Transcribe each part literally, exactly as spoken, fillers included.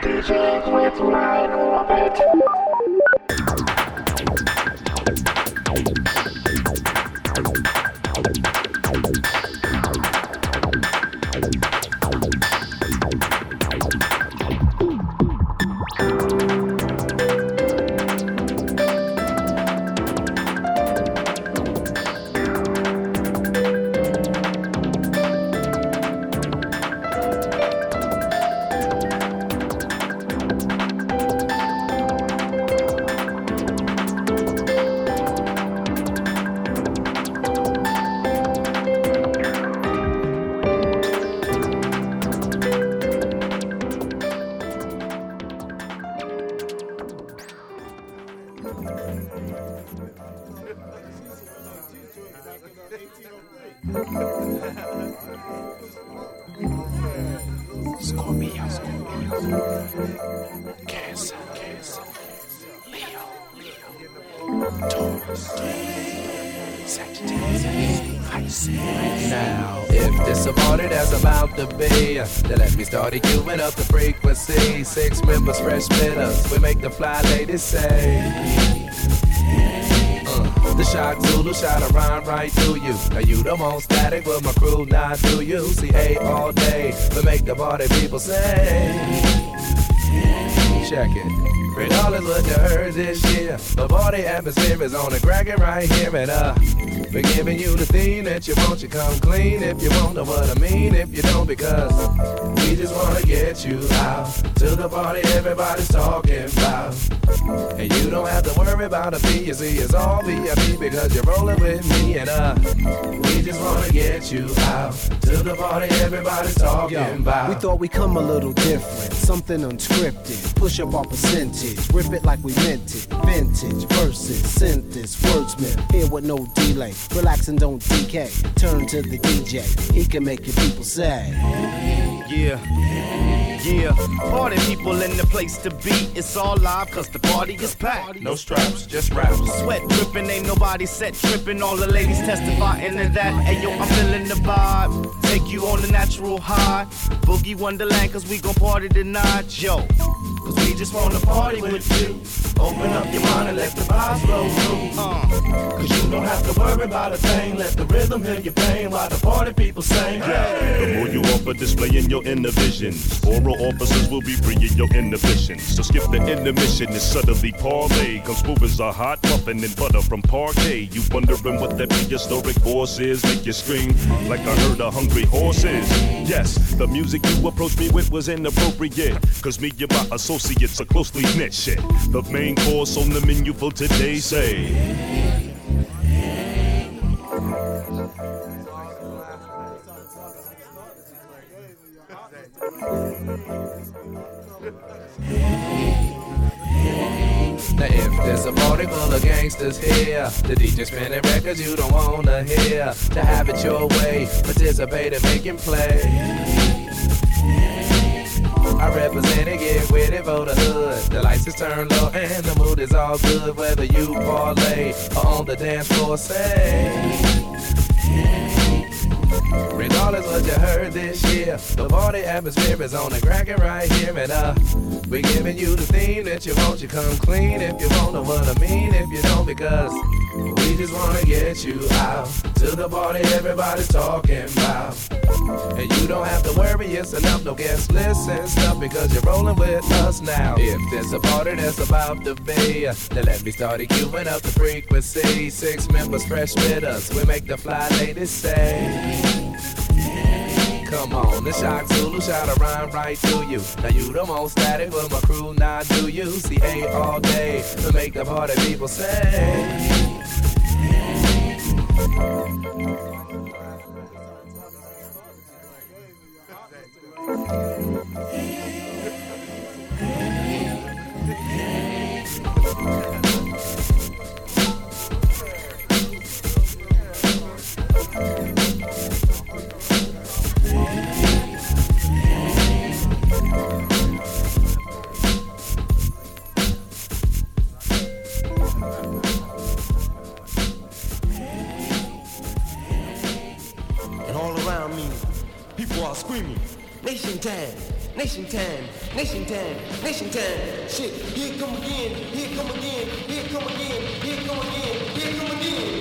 D Js with my orbit. Scorpio, Scorpio, Cancer, Cancer, Leo, Leo, Taurus, Sagittarius, Pisces. Now, if this a party that's about to be, then let me start queuing up the frequency. Six members, fresh spitters, we make the fly ladies say. The shock Zulu shot a rhyme right through you. Now you the most static with my crew, not do you. C A all day, but make the party people say. Check it. Regardless what you heard this year, the party atmosphere is on the crackin' right here. And uh, we're giving you the theme that you want, you come clean. If you won't know what I mean, if you don't, because we just wanna get you out to the party everybody's talking about. And you don't have to worry about a fee, you see it's all V I P because you're rolling with me. And uh, we just wanna get you out to the party everybody's talking Yo, about. We thought we'd come a little different, something unscripted. Push up our percentage, rip it like we meant it. Vintage versus synthesis, wordsmith, here with no delay. Relax and don't decay, turn to the D J, he can make your people say. Yeah, yeah, party people in the place to be. It's all live cause the party is packed. No straps, just raps. Sweat dripping, ain't nobody set tripping. All the ladies testifying to that. Hey yo, I'm feeling the vibe. Take you on the natural high. Boogie Wonderland cause we gon' party tonight, yo. Cause we just wanna party with you. Open up your mind and let the vibes flow through. Uh, Cause you don't have to worry about a thing. Let the rhythm heal your pain while the party people sing. Yeah. The more you offer, displaying your inner visions. Oral officers will be freeing your inhibitions. So skip the intermission and suddenly parlay. Come smooth as a hot muffin and butter from parquet. You wondering what that prehistoric force is? Make you scream like I heard a hungry horse is. Yes, the music you approached me with was inappropriate. Cause me and my associates are closely knit shit. The main course on the menu for today say. Now if there's a party full of gangsters here, the D J spinning records you don't wanna hear. To have it your way, participate in making play. I represent it, get with it for the hood. The lights is turned low and the mood is all good. Whether you parlay or on the dance floor, say. Regardless what you heard this year, the party atmosphere is on the crackin' right here. And uh, we're giving you the theme that you want, you come clean. If you won't know what I mean, if you don't, because we just wanna get you out to the party everybody's talking about. And you don't have to worry, it's enough, no guest list and stuff, because you're rolling with us now. If there's a party that's about to be, then let me start queuing up the frequency. Six members, fresh spitters, we make the fly ladies say. Come on, the shock Zulu shot a rhyme right through you. Now you the most static with my crew, now do you? C A all day to make the party people say. And all around me, people are screaming, nation tag, Nation time, nation time, nation time. Shit, here it come again, here it come again, here it come again, here it come again, here it come again.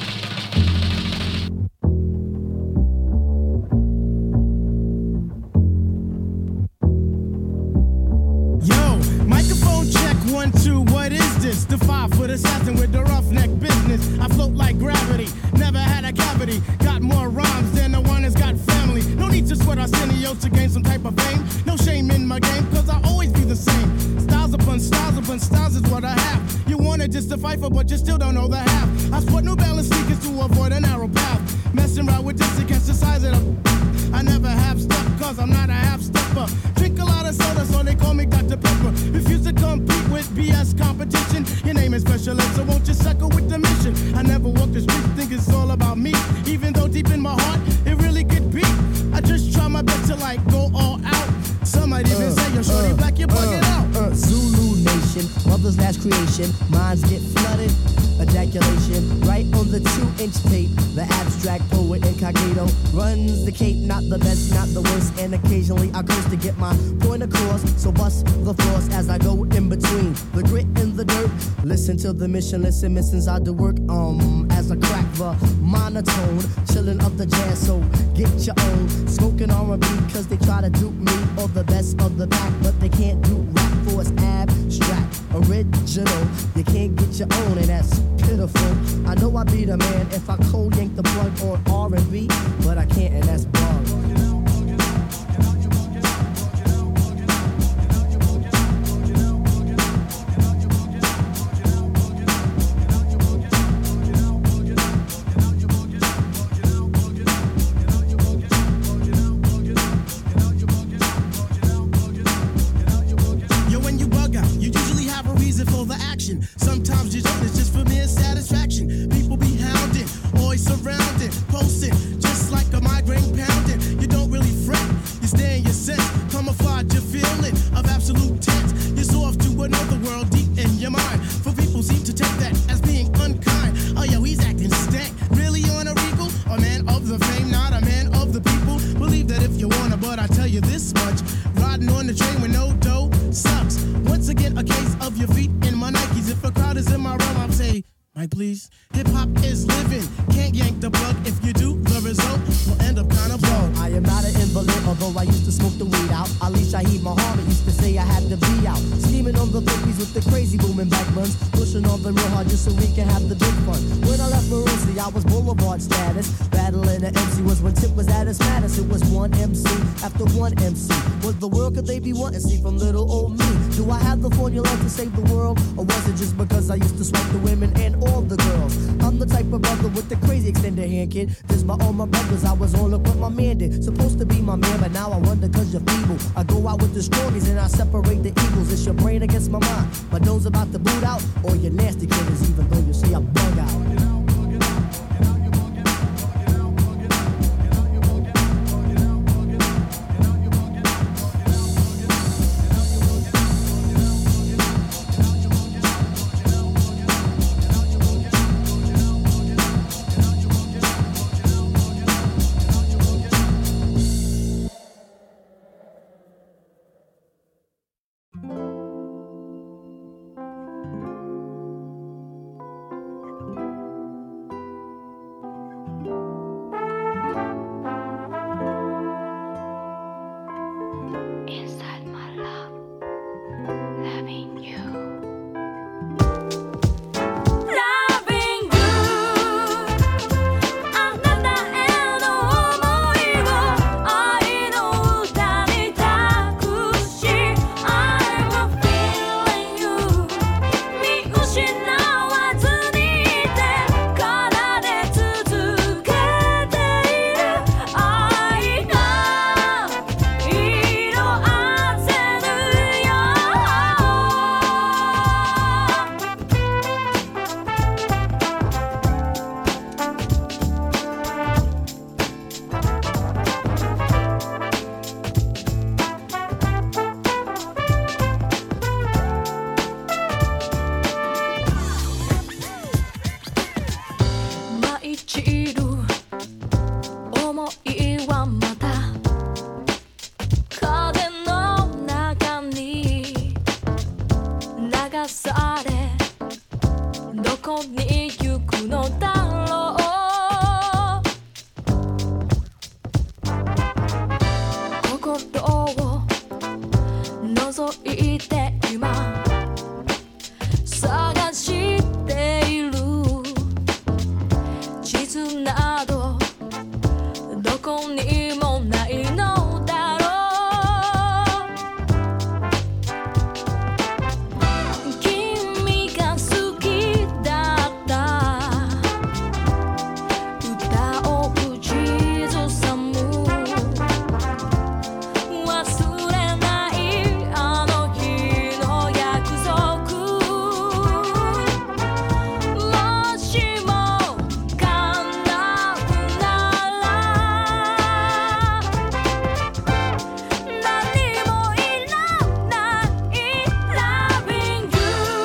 Yo, microphone check, one, two, what is this? The five-foot assassin with the roughneck business. I float like gravity, never had a cavity. Got more rhymes than the one that's got family. No need to sweat Arsenio to gain some type of fame. No shame in my game, cause I always be the same. Styles upon styles upon styles is what I have. You wanna just to fight for, but you still don't know the half. I sport New Balance sneakers to avoid a narrow path. Messing around with this against the size of the... I never have stuff, cause I'm not a half-stepper. Drink a lot of soda, so they call me Doctor Pepper. Refuse to compete with B S competition. Your name is special ed, so won't you suckle with the mission? I never walk the street, think it's all about me. Even though deep in my heart, it really could be. I just try my best to like go all out. Some might even uh, say you're shorty uh, black, you're bugging uh, out. Uh, Zulu Nation, mother's last creation. Minds get flooded, ejaculation. Right on the two-inch tape, the abstract poet incognito runs the cape. Not the best, not the worst, and occasionally I curse to get my point across. So bust the floors as I go in between the grit and the dirt. Listen to the mission, listen, missions I do work. Um, as I crack the monotone, chilling up the jazz. So get your own smoking R and B, cause they try to dupe me or the best of the pack, but they can't do rap for it's abstract, original. You can't get your own, and that's pitiful. I know I be the man if I cold yank the plug on R and B, but I can't, and that's bug. Sometimes you don't, it's just for mere satisfaction. People be hounding, always surrounding, posting, just like a migraine pounding. You don't really fret, you stay in your sense, camouflage your feeling of absolute tense. You're so off to another world deep in your mind. For people seem to take that as being unkind. Oh yo, he's acting stank, really on a regal? A man of the fame, not a man of the people. Believe that if you wanna, but I tell you this much, riding on the train with no dough sucks. Once again, a case of your feet in my Nikes. If a crowd is in my realm, I'll say, Mike, please. Hip-hop is living, can't yank the plug. If you do, the result will end up kind of blown. I am not an invalid, although I used to smoke the weed out. Ali Shaheed Muhammad used to say I had to be out. Scheming on the thirties with the crazy booming back buns. Pushing on them real hard just so we can have the big fun. When I left Marossi, I was Boulevard status. Battling the M C was when Tip was at its maddest. It was one M C after one M C. What the world could they be wanting see from little old me? Do I have the formula to save the world? Or was it just because I used to swipe the women and all the girls? I'm the type of brother with the crazy extended hand, kid. This by all my brothers, I was on look what my man did. Supposed to be my man, but now I wonder cause you're feeble. I go out with the strongies and I separate the evils. It's your brain against my mind. My nose about to boot out, or your nasty critters, even though you say I bug out. こに行くのだろう心を覗いて今探している地図などどこにもないのだろう君が好きだった歌を口ずさむ忘れないあの日の約束もしも叶うなら何もいらない Loving you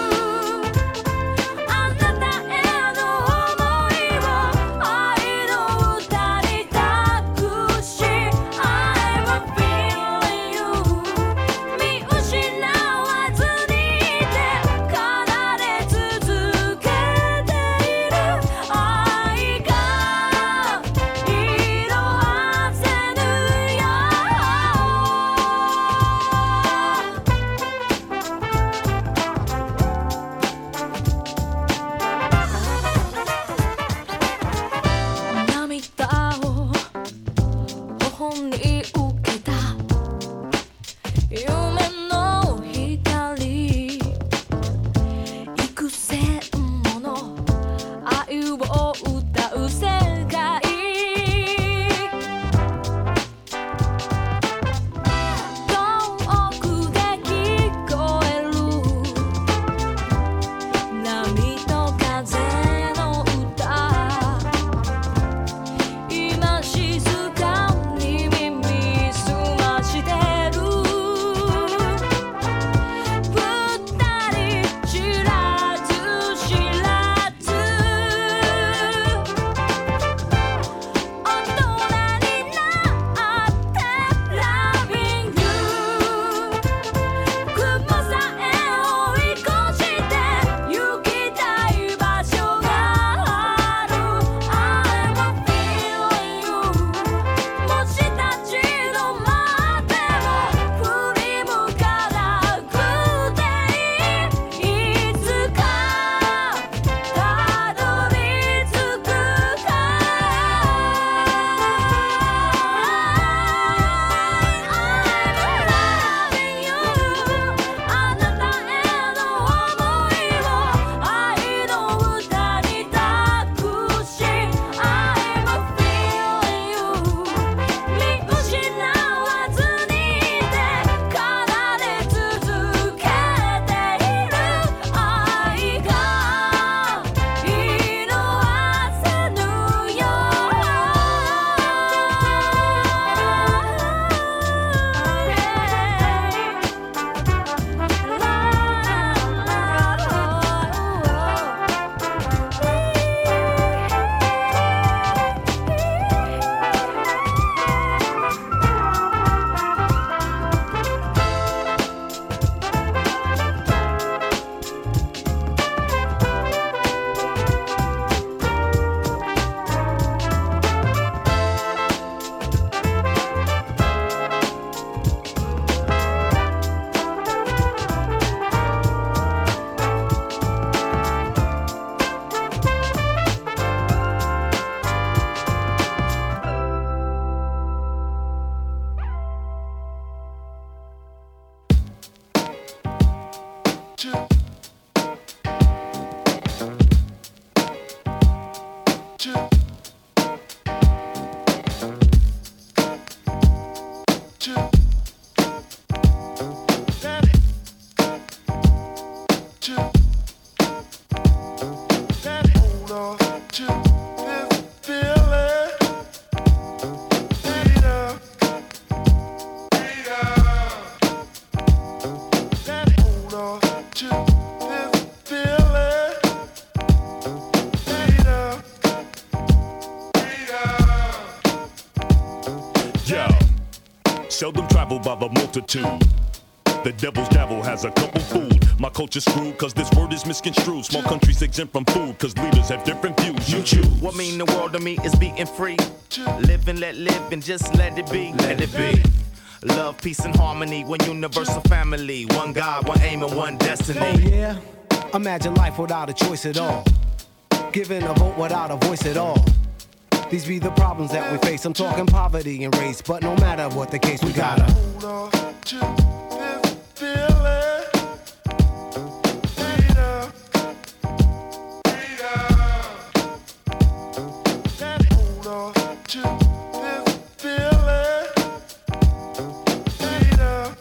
あなたへの想いを愛の歌に託し I'm feeling you 見失わずにいて奏で続けている愛が色あせぬよ涙を頬に受けた夢の光幾千もの愛を歌う世界遠くで聞こえる波と風の歌今静かに耳すましてる二人知らず知らず大人になって Loving you 雲さえ追い越して行きたい場所がある I'm feeling you もし立ち止まっても振り向かなくていいいつかたどり着くから I'm loving you あなたへの想いを愛の歌に託し I'm feeling you 見失わずにいて奏で続けている愛が色あせぬよ Seldom traveled by the multitude. The devil's dabble has a couple fooled. My culture's screwed cause this word is misconstrued. Small countries exempt from food cause leaders have different views. You choose. What mean the world to me is being free. Live and let live and just let it be. Let it be. Love, peace, and harmony. One universal family. One God, one aim, and one destiny. Oh yeah? Imagine life without a choice at all. Giving a vote without a voice at all. These be the problems that we face. I'm talking poverty and race, but no matter what the case, we gotta hold on to this feeling. Freedom. Freedom. Hold on to this feeling. Freedom.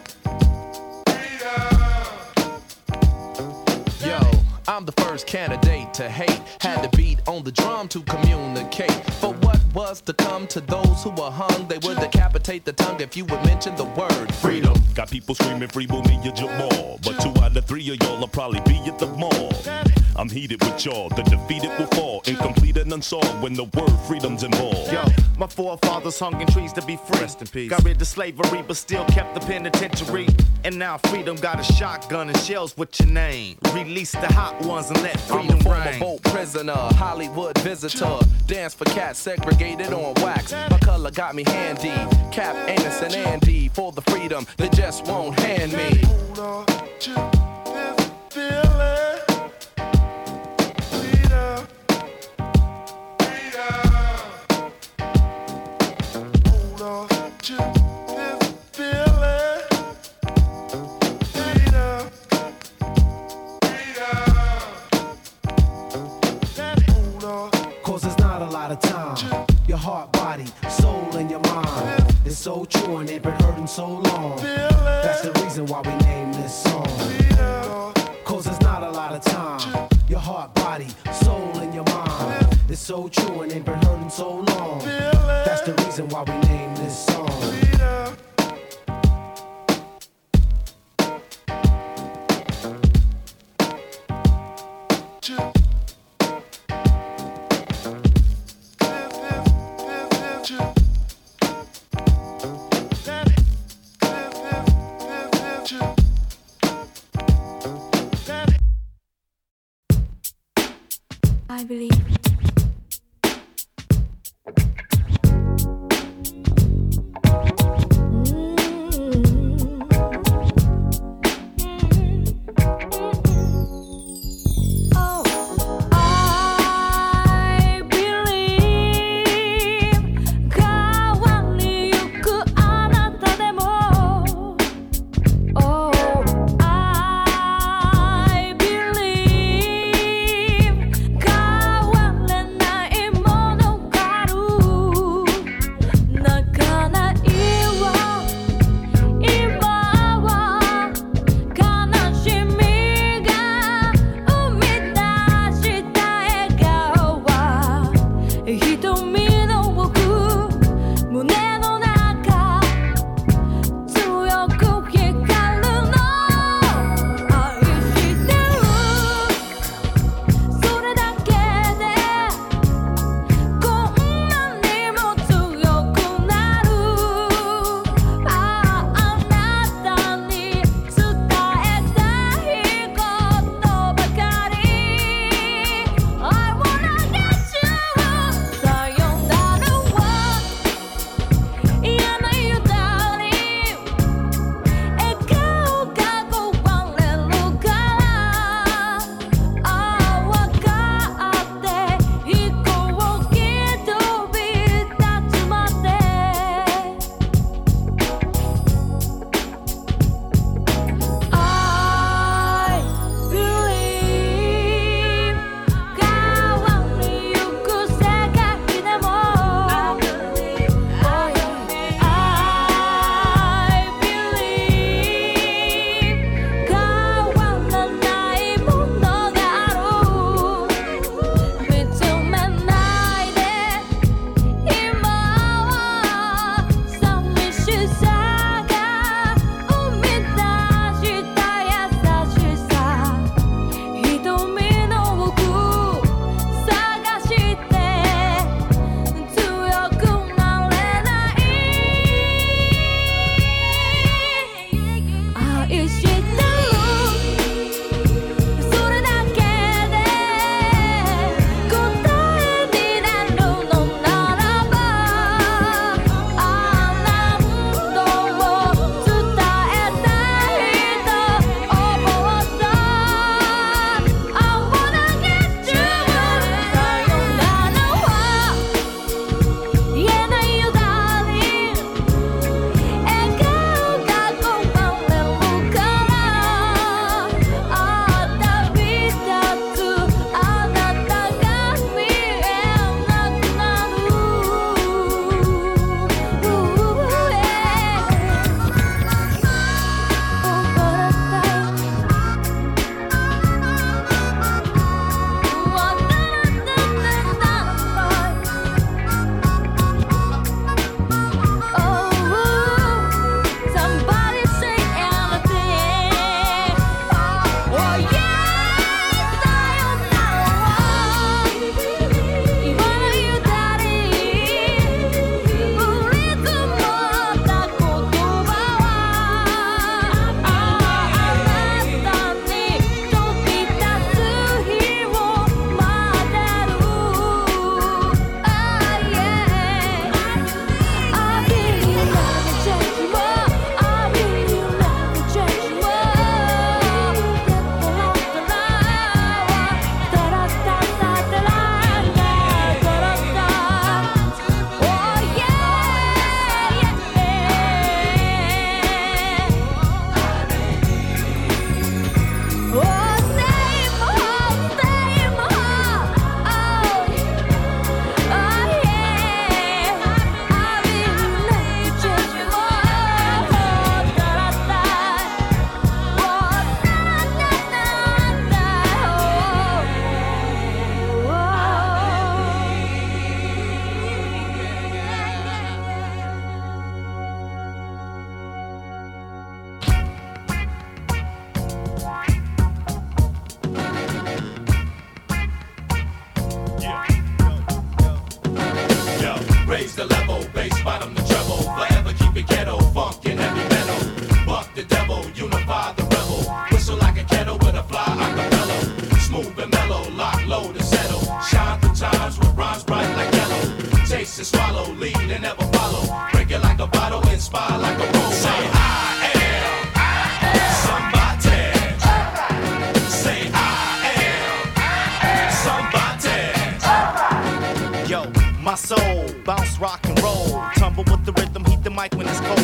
Freedom. Yo, I'm the first candidate to hate. Had to beat on the drum to communicate. For what was to come to those who were hung, they would decapitate the tongue if you would mention the word freedom. Got people screaming free Mumia Jamal, but two out of three of y'all will probably be at the mall. I'm heated with y'all, the defeated will fall, incomplete and unsolved when the word freedom's involved. Yo, my forefathers hung in trees to be free. Rest in peace. Got rid of slavery, but still kept the penitentiary. And now freedom got a shotgun and shells with your name. Release the hot ones and let freedom I'm a reign. former boat prisoner, Hollywood visitor. Dance for cats segregated on wax. My color got me handy. Cap, Anus, and Andy for the freedom they just won't hand me. Hold on to this feeling. Freedom. Freedom. Hold on to this feeling. Freedom. Freedom. Hold on. Cause there's not a lot of time. Your heart, body, soul, and your mind. It's so true and they've been hurting so long. That's the reason why we named this song. Cause there's not a lot of time. Your heart, body, soul, and your mind. It's so true and they've been hurting so long. That's the reason why we named this song. I believe. Kawan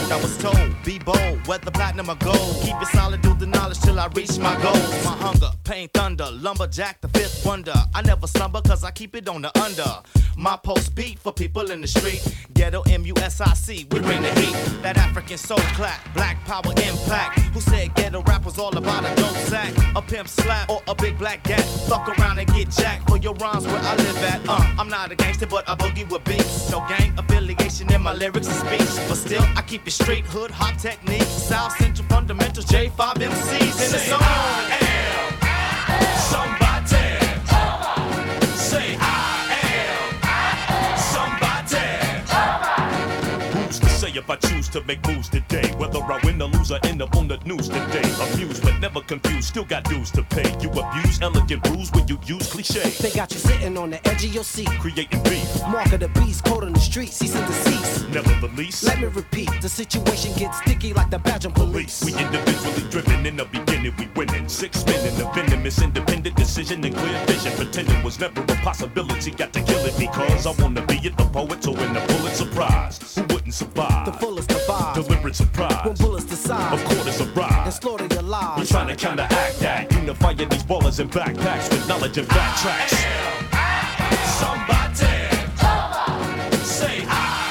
I was told, be bold, whether platinum or gold. Keep it solid, do the knowledge till I reach my goals. My hunger, pain, thunder, lumberjack, the fifth wonder. I never slumber cause I keep it on the under. My post beat for people in the street. Ghetto M U S I C, we bring the heat. That African soul clap, black power impact. Who said ghetto rap was all about a dope sack? A pimp slap or a big black gat. Fuck around and get jacked for your rhymes where I live at. Uh, I'm not a gangster but I boogie with beats. No gang affiliation in my lyrics and speech. But still I keep it straight hood, hot technique. South Central fundamentals, J five M Cs in the song. I am somebody. Say I am somebody. Who's to say if I choose to make moves today? Whether I win or lose, I end up on the news today. Amused but never confused, still got dues to pay. You abuse elegant rules when you use cliche. They got you sitting on the edge of your seat, creating beef. Mark of the beast, code on the street, cease and desist. Never the least. Let me repeat, the situation gets sticky like the Belgian police. We individually driven, in the beginning we winning. Six men in a venomous independent decision and clear vision. Pretending was never a possibility, got to kill it because I wanna be it, the poet, so win the Pulitzer Prize. Who wouldn't survive? The fullest of vibes. Deliberate surprise. When bullets decide. Of course it's a ride. And slaughter your lives. We trying to counteract that. Unifying these ballers and backpacks with knowledge and backtracks. I am somebody. Say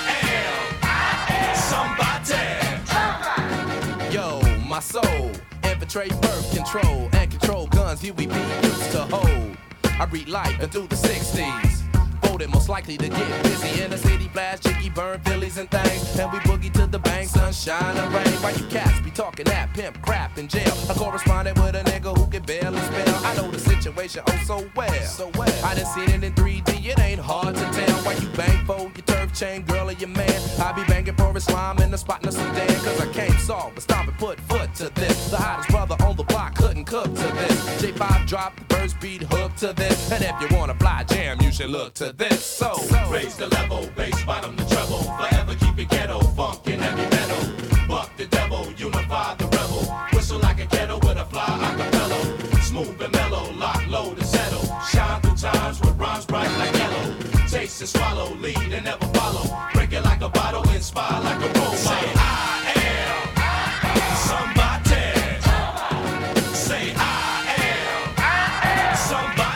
I am somebody. Yo, my soul, infiltrate birth control and control guns you we be used to hold. I read life into the sixties. Voted most likely to get busy in the city, blast, jiggy, burn Phillies and things. And we boogie to the bank, sunshine and rain. Why you cats be talking that pimp crap in jail? I corresponded with a nigga who can barely spell. I know the situation oh so well. So well. I done seen it in three D, it ain't hard to tell. Why you bang for your turf chain, girl or your man? I be banging for his slime in the spot in the Sudan. Cause I can't solve, but stop and put foot to this. The hottest brother on the block couldn't cook to this. J five drop, the first beat hook to this. And if you wanna fly jam, you should look to this. So, so raise the level, bass bottom the treble. Forever keep it ghetto, funk and heavy metal. Buck the devil, unify the rebel. Whistle like a kettle with a fly acapella. Smooth and mellow, lock, load and settle. Shine through times with rhymes bright like yellow. Taste and swallow, lead and never follow. Break it like a bottle, inspire like a role model. Say I am somebody. Say I am somebody.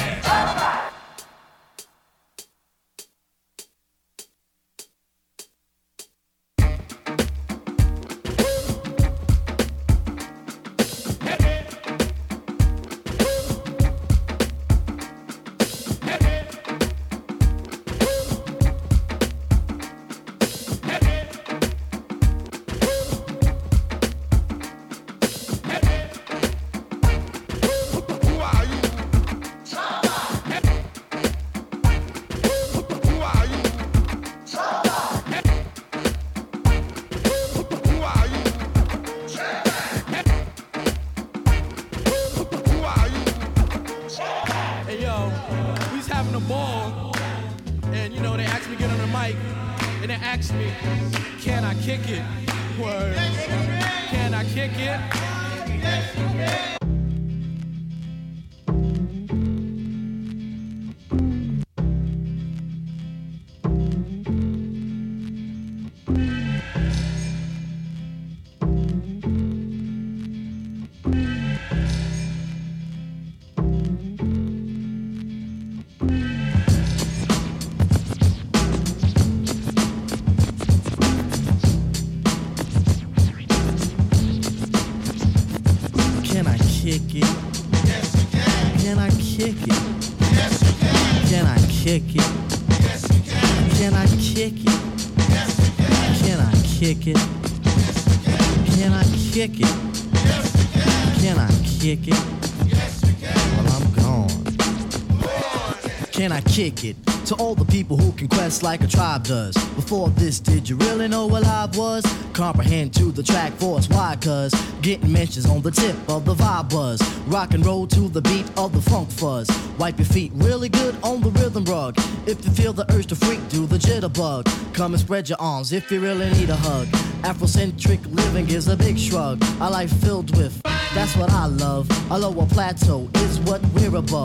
Kick it to all the people who can quest like a tribe does. Before this, did you really know what live was? Comprehend to the track force, why? Cause getting mentions on the tip of the vibe buzz. Rock and roll to the beat of the funk fuzz. Wipe your feet really good on the rhythm rug. If you feel the urge to freak, do the jitterbug. Come and spread your arms if you really need a hug. Afrocentric living is a big shrug. A life filled with, that's what I love. A lower plateau is what we're above.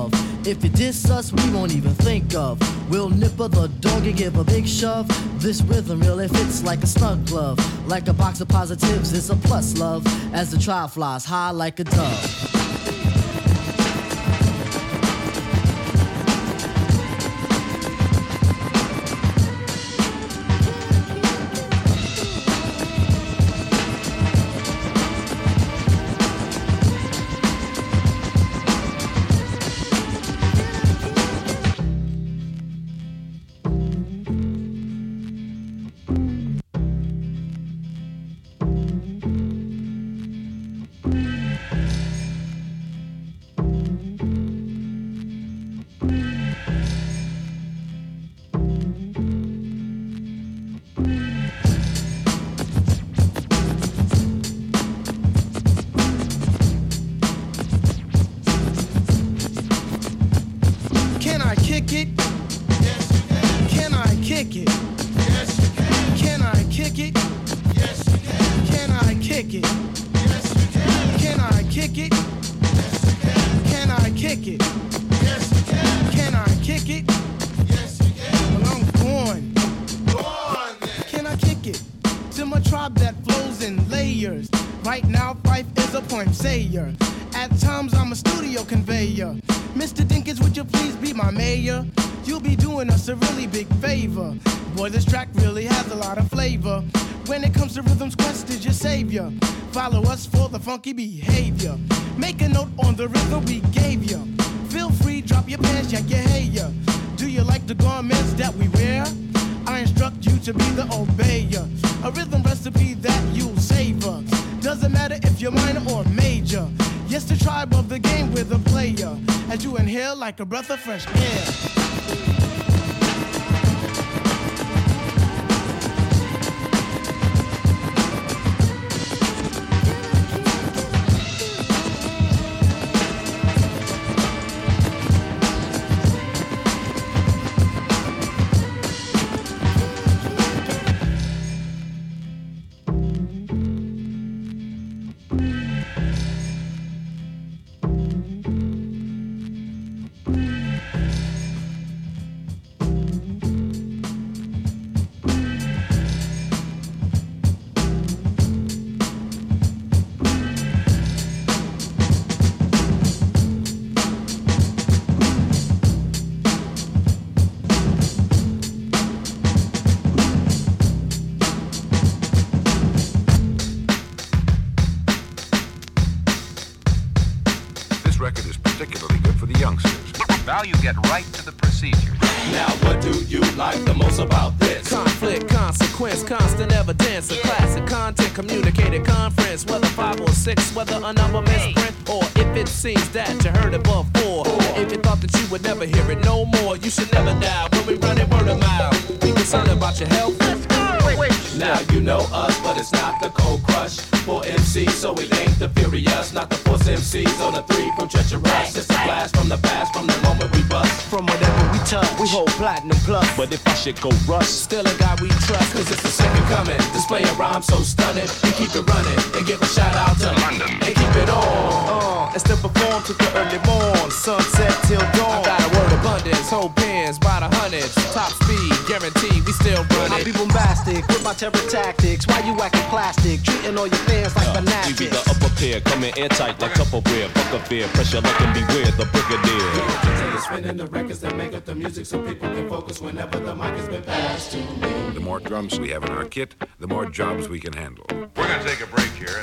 If you diss us, we won't even think of. We'll nipper the dog and give a big shove. This rhythm really fits like a snug glove. Like a box of positives, it's a plus love. As the trial flies high like a dove. Follow us for the funky behavior. Make a note on the rhythm we gave you. Feel free, drop your pants, check your hair. Do you like the garments that we wear? I instruct you to be the obeyer. A rhythm recipe that you'll savor. Doesn't matter if you're minor or major. Yes, the tribe of the game with a player. As you inhale like a breath of fresh air. You get right to the procedure. Now what do you like the most about this? Conflict, consequence, constant evidence, a classic content, communicated conference, whether five or six, whether a number misprint, or if it seems that you heard it before. If you thought that you would never hear it no more, you should never die when we run it word of mouth. Be concerned about your health. Let's go. Wait, wait. Now you know us, but it's not the Cold Crush. For M Cs, so it ain't the Furious, not the Force M Cs on the three from Treacherous. It's a blast from the past, from the moment we bust. From whatever we touch, we hold platinum plus. But if I should go rust, still a guy we trust, cause it's the second coming. Display a rhyme so stunning, we keep it running and give a shout out to London. And keep it on. Uh, and still perform to the early morn, sunset till dawn. I got a word abundance, whole pins by the hundreds, top speed, guaranteed, we still run it. I be bombastic with my terror tactics. Why you acting plastic, treating all your fans like uh, fanatics? We be the upper pair, coming airtight like Tupperware. Fuck a fear, pressure like and beware the brigadier. Yeah, spinning the records that make up the music so people can focus whenever the mic has been passed to me. The more drums we have in our kit, the more jobs we can handle. We're gonna take a break here.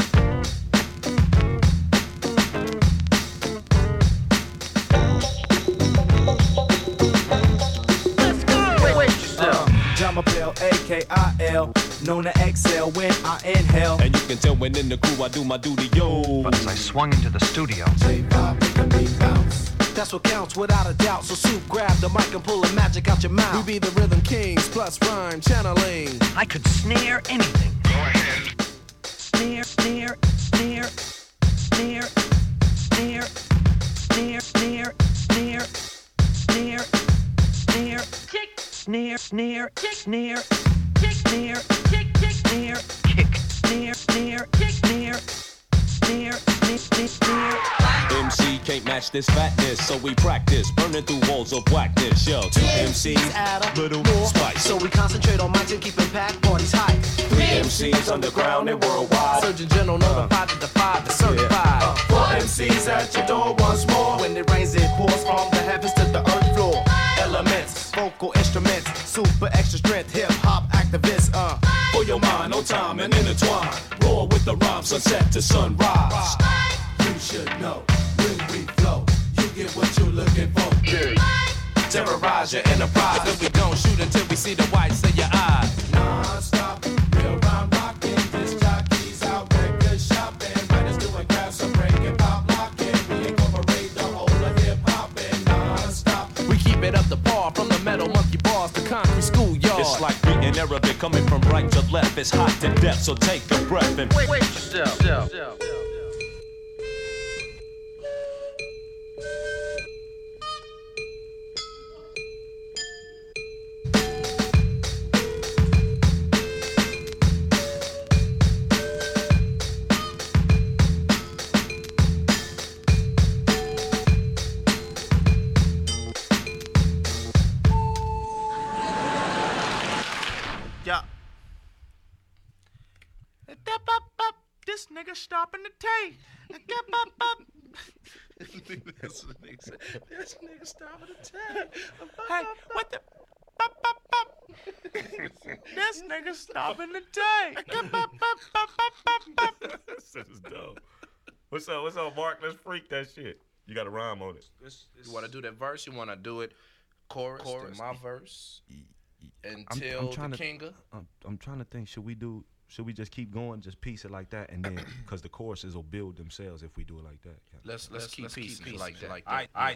Let's go. Wait, wait, still. Jama Pill, A K I L, known to exhale when I inhale. And you can tell when in the crew I do my duty, yo. But as I swung into the studio, J-pop, make the beat bounce. That's what counts without a doubt. So soup, grab the mic and pull the magic out your mouth. We be the rhythm kings plus rhyme channeling. I could snare anything. Go ahead. Snare, snare, snare, snare, snare, snare, snare, snare, snare, snare, kick, snare, snare, kick, snare, kick, snare, kick, kick, snare, kick, snare, snare, kick, snare, snare, snare, snare. M C can't match this fatness, so we practice, burning through walls of whackness. Yo, two M Cs, add a little more spice. So we concentrate on mics and keep it packed, parties high. Three M Cs underground and worldwide. Surgeon General notified to defy the certified. Uh, Four M Cs at your door once more. When it rains, it pours from the heavens to the earth floor. Elements, vocal instruments, super extra strength, hip hop activists. Uh, for your mind, no time and intertwine. Roar with the rhyme, sunset to sunrise. You should know when we flow, you get what you're looking for. Terrorize your enterprise. Cause we don't shoot until we see the whites of your eyes. Non-stop, real rhyme rocking. This jockeys out record shopping. Writers doing crafts, so breaking pop locking. We incorporate the whole of hip hop and non-stop. We keep it up to par from the metal monkey bars to concrete schoolyard. It's like reading Arabic coming from right to left. It's hot to death, so take a breath and wait, wait yourself. yourself. This nigga stopping the tape. This nigga, this nigga stopping the tape. Hey, what the? This nigga stopping the tape. This is dope. What's up? What's up, Mark? Let's freak that shit. You got a rhyme on it. This, this, you want to do that verse? You want to do it chorus, chorus my verse until I'm, I'm trying the to, kinga? I'm, I'm trying to think. Should we do? Should we just keep going, just piece it like that, and then because the choruses will build themselves if we do it like that. Let's let's, let's keep let's piecing keep like that. Like that. I, I.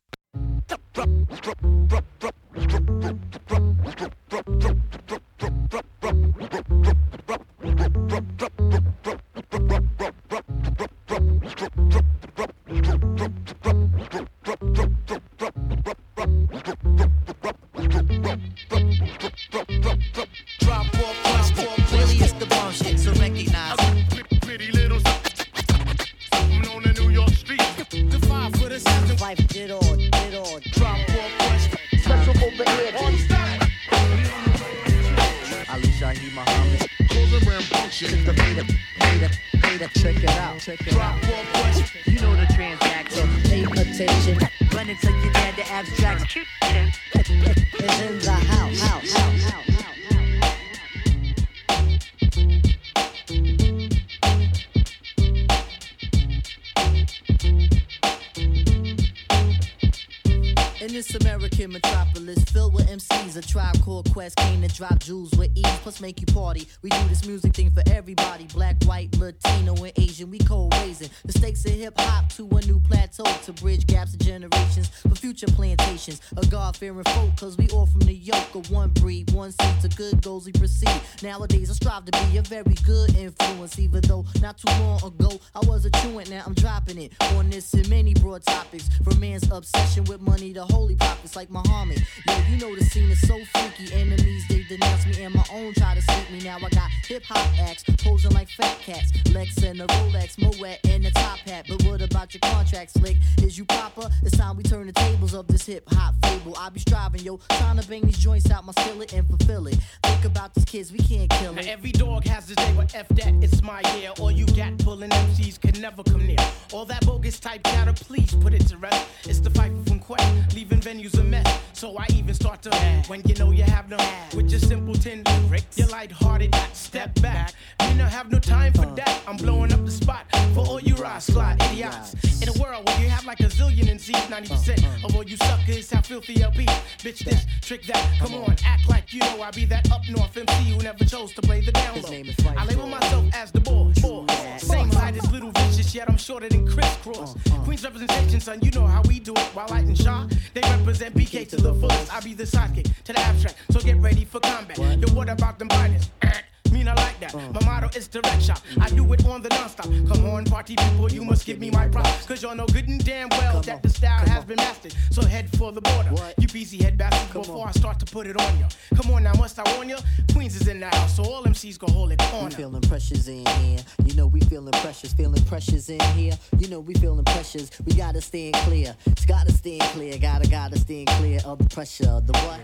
Make you party. We do this music thing for everybody. Black, white, Latino, and Asian. We co-raising the stakes of hip-hop to a new plateau to bridge gaps of generations for future plantations. A God-fearing folk, cause we all from the yoke of one breed, one seed to good goals we proceed. Nowadays I strive to be a very good influence, even though not too long ago I was a truant. Now I'm dropping it on this and many broad topics, from man's obsession with money to holy prophets like Muhammad. Yo, you know the scene is so freaky. Enemies, they denounce me, and my own try to sleep me. Now I got hip-hop acts posing like fat cats, Lex and a Rolex, Moet and a top hat. But what about your contract, slick? Is you proper? It's time we turn the tables of this hip-hop fable. I be striving, yo, trying to bang these joints out my skillet and fulfill it. Think about these kids, we can't kill it. Now every dog has his day, but F that, it's my year. All you gat pulling M Cs can never come near. All that bogus type chatter, please put it to rest. It's the fight from Quest, leaving venues a mess. So I even start to when you know you have no with your simpleton lyrics. You're lighthearted, step back. Me no have no time for that. I'm blowing up the spot for all you ride slide idiots. In a world where you have like a zillion N Cs, ninety percent of all you suckers have filthy L Ps. Bitch this, trick that, come on, act like you know I be that up north M C who never chose to play the down low. I label myself as the boss. Same height as Little Vicious, yet I'm shorter than crisscross. Queen's representation, son, you know how we do it. While Light and Shaw, they represent B K to the fullest. I be the sidekick to the abstract, so get ready for combat. Yo, what about them binders? mean I like that. My motto is direct shot. I do it on the non-stop. Come on, party people, you must give me my props. Cause y'all know good and damn well that the style has been mastered. So head for the border. You busy head bastard before I start to put it on ya. Come on now, must I warn ya? Queens is in the house, so all M Cs gon' hold it on. We feeling pressures in here. You know we feeling pressures, feeling pressures in here. You know we feeling pressures. We gotta stand clear. It's gotta stand clear. Gotta gotta stand clear of the pressure of the what?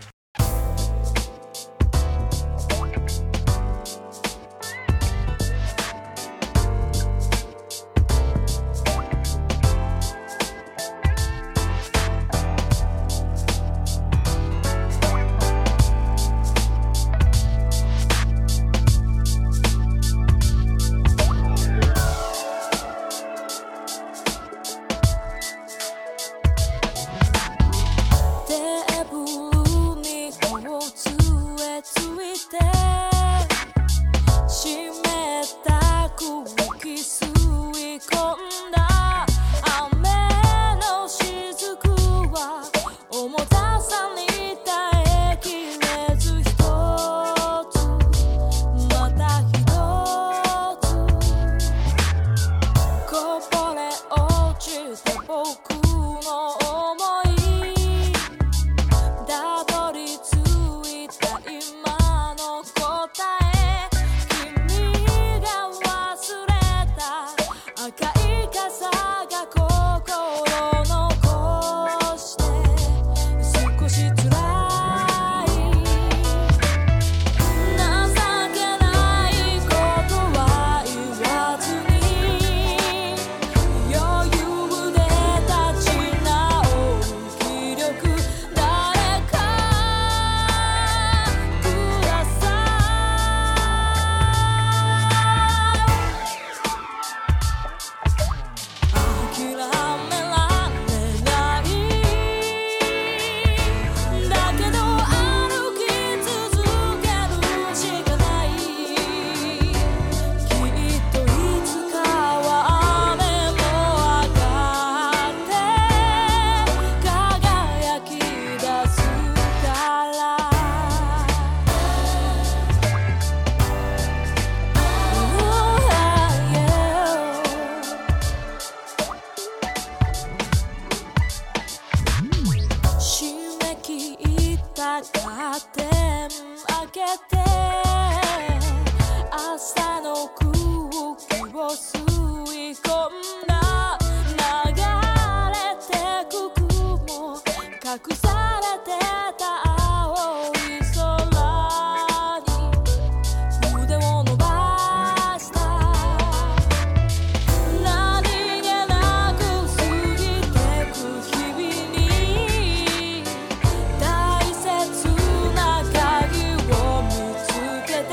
Get that. 「 「 「 「 「 」 「」 「」 「」 「」 「」 「」 「」 「」 「」 「」 「」 「」 「」 「」 「」 「」 「」 「」 「」 「」 「」 「」 「」 「」 「」 「」 「」 「」 「」 「」 「」 「」 「」 「」 「」 「」 「」 「」 「」 「」 「」 「」 「」 「」 「」 "」 「」 "」 "」 "」 "」 "」 "」 "」 "」 "」 "」 "」 "」 "」 "」 "」 "」 "」 "」 "」 "」 "」 "」 "」 "」 "」 "」 "」 "」 "」 "」 "」 "」 "」 "」 "」 "」 "」 "」 "」 "」 "」 "」 "」 "」 "|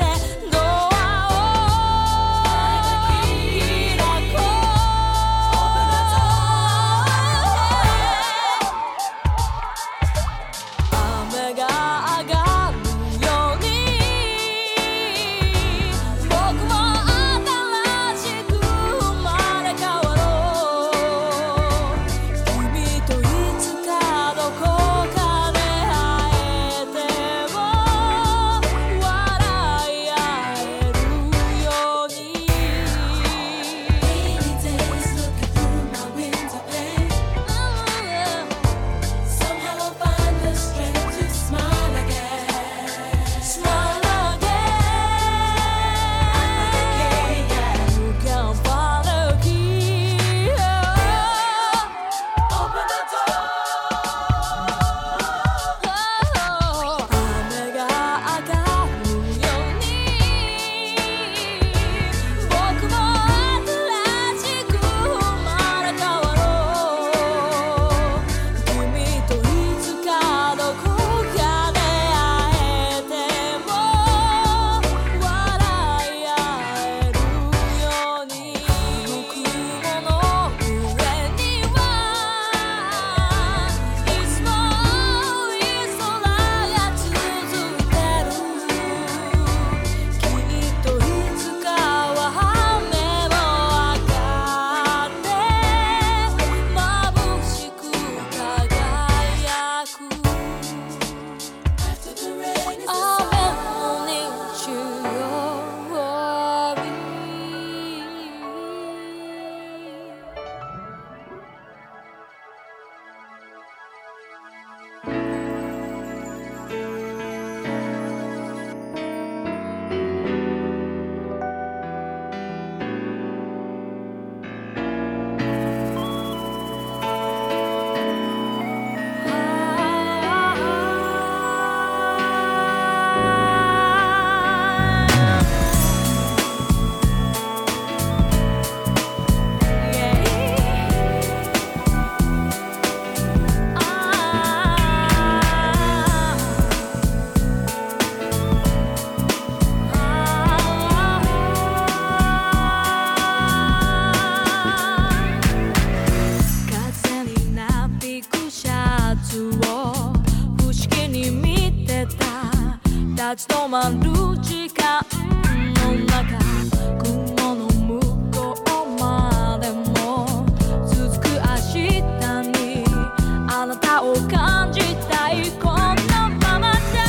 立ち止まる時間の中雲の向こうまでも続く明日にあなたを感じたいこのままじゃ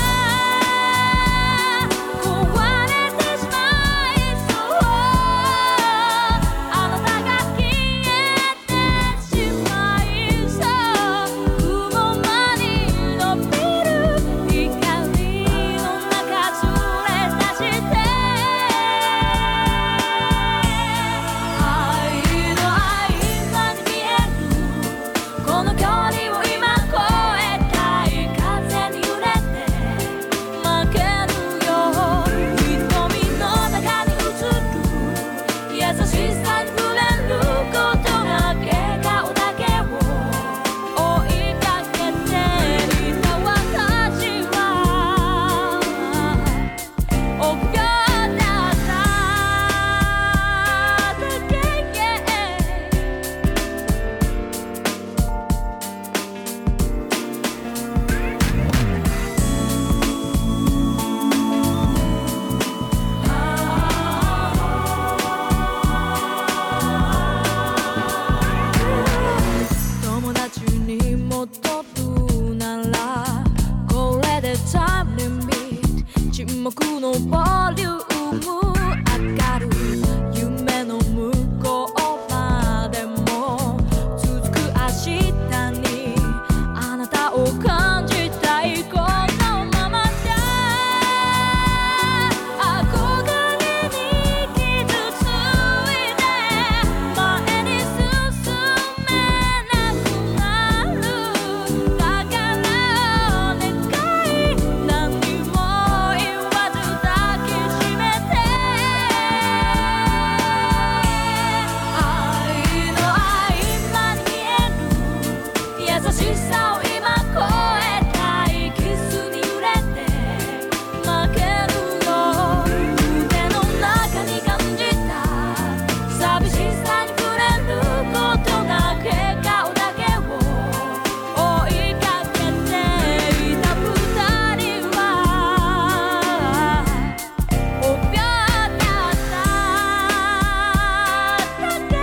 壊れてしまいそうあなたが消えてしまいそう雲間に伸びる光の中連れ出して愛の合間に見えるこの距離を今越えたい風に揺れて負けるよ瞳の中に映る優しさに触れることが笑顔だけを追いかけていた私は臆病だっただけ友達に戻るならこれでタイムリミット沈黙のボリューム上がる夢の向こうまでも続く明日にあなたを感じたいこのままじゃ憧れに傷ついて前に進めなくなるだから願い何も言わず抱きしめて愛の合間に見える優しさを今超えたいキスに揺れて負けるよ腕の中に感じた寂しさに触れることが笑顔だけを追いかけていた二人は臆病だっただけ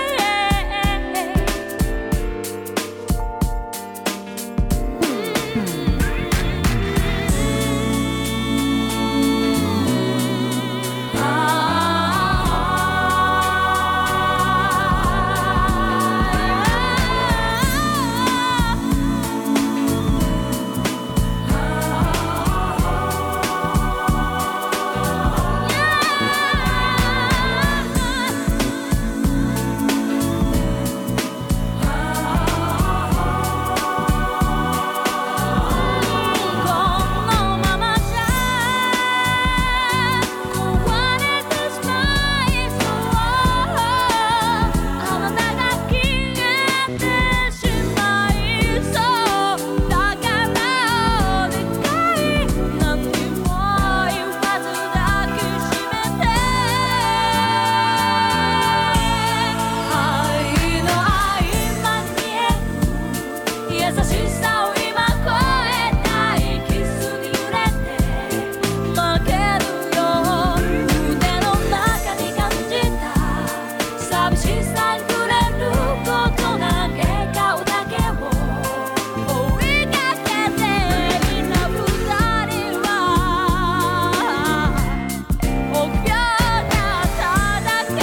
このままじゃ壊れてしまいそうあなたが消えてしまいそうだからお願い何も言わず抱きしめて愛の合間に見える優しさを今超えたいキスに揺れて負けるよ腕の中に感じた寂しさに触れることが笑顔だけを追いかけていた二人は臆病だっただけ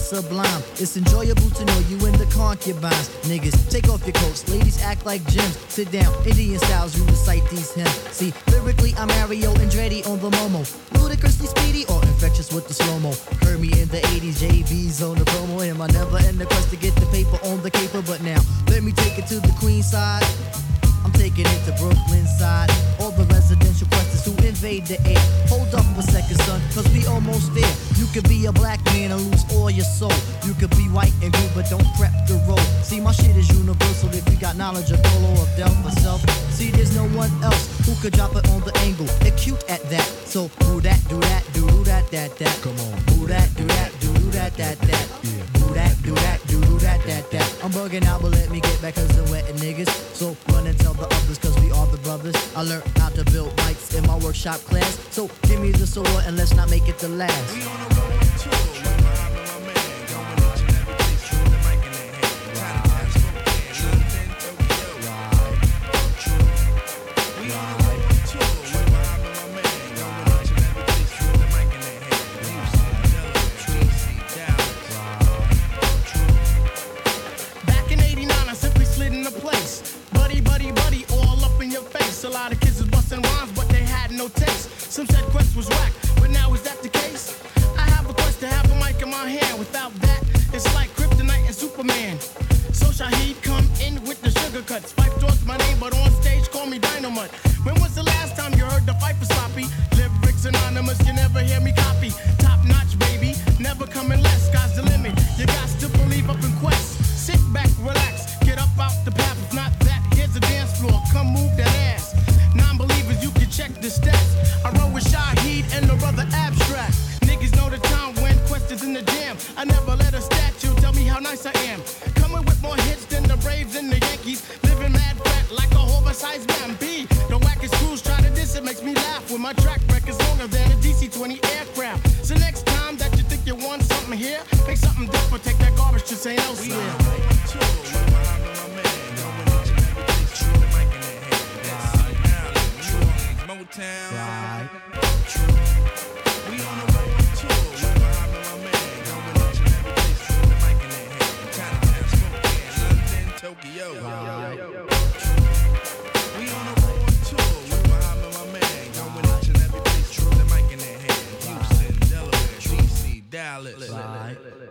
sublime. It's enjoyable to know you in the concubines. Niggas, take off your coats. Ladies act like gems. Sit down, Indian styles, you recite these hymns. See, lyrically, I'm Mario Andretti on the Momo. Ludicrously speedy or infectious with the slow-mo. Heard me in the eighties, J V's on the promo. And I never end the quest to get the paper on the caper. But now, let me take it to the Queen side. I'm taking it to Brooklyn side. All the residential questions who invade the air. Hold up a second, son, cause we almost there. You could be a black man and lose all your soul. You could be white and blue, but don't prep the road. See, my shit is universal if you got knowledge of Dolo or Delta self. See, there's no one else who could drop it on the angle. They're cute at that. So do that, do that, do that, that, that. Come on. Do that, do that, do that, that, that. Do that, do that, do that, that, that. I'm bugging out, but let me get back cause I'm wetting niggas. So run and tell the others cause we are the brothers. I learned how to build bikes in my workshop class. So give me the sword and let's not make it the last. We on the road too. A lot of kids was busting rhymes, but they had no taste. Some said Quest was whack, but now is that the case? I have a quest to have a mic in my hand. Without that, it's like Kryptonite and Superman. So Shaheed come in with the sugar cuts. Fife Dog's my name, but on stage call me Dynamite. When was the last time you heard the fight for sloppy? Lyrics anonymous, you never hear me copy. Top notch, baby, never coming less. Sky's the limit, you got to believe up in Quest. Sit back, relax, get up out the path. If not that, here's a dance floor, come move that ass. Non-believers, you can check the stats. I run with Shaheed and the brother Abstract. Niggas know the time when Quest is in the jam. I never let a statue tell me how nice I am. Coming with more hits than the Braves and the Yankees. Living mad fat like a oversized man. B, the wackest crews try to diss it, makes me laugh. When my track record's longer than a D C twenty aircraft. So next time that you think you want something here, make something different, take that garbage to Saint Elsewhere. Motown. Right. We on the road tour. With Muhammad, my man. Going each and every place with the mic in their hand. Chinatown, Spokane, London, Tokyo. Right. We on the road tour. With Muhammad, my man. Going each and every place with the mic in their hand. Houston, Delaware, D C, Dallas. Right.